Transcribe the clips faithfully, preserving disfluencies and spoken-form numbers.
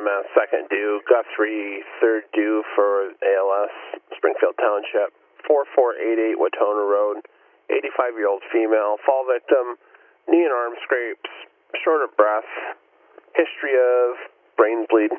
S, second due, Guthrie, third due for A L S, Springfield Township, four four eight eight Watona Road, eighty-five-year-old female, fall victim, knee and arm scrapes, short of breath, history of brain bleed.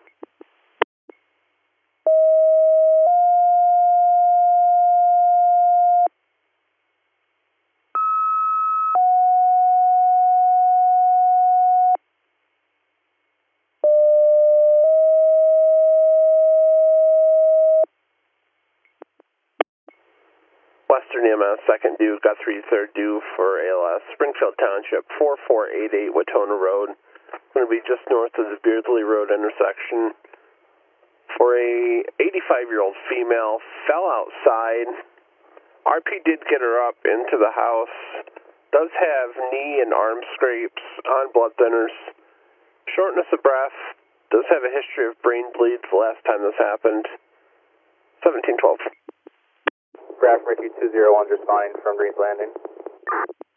Western E M S, second due, Guthrie, third due for A L S, Springfield Township, four four eight eight Watona Road. Going to be just north of the Beardsley Road intersection. For a eighty-five-year-old female, fell outside. R P did get her up into the house. Does have knee and arm scrapes on blood thinners. Shortness of breath. Does have a history of brain bleeds the last time this happened. seventeen twelve. Graph Ricky two zero one responding from Breeze Landing.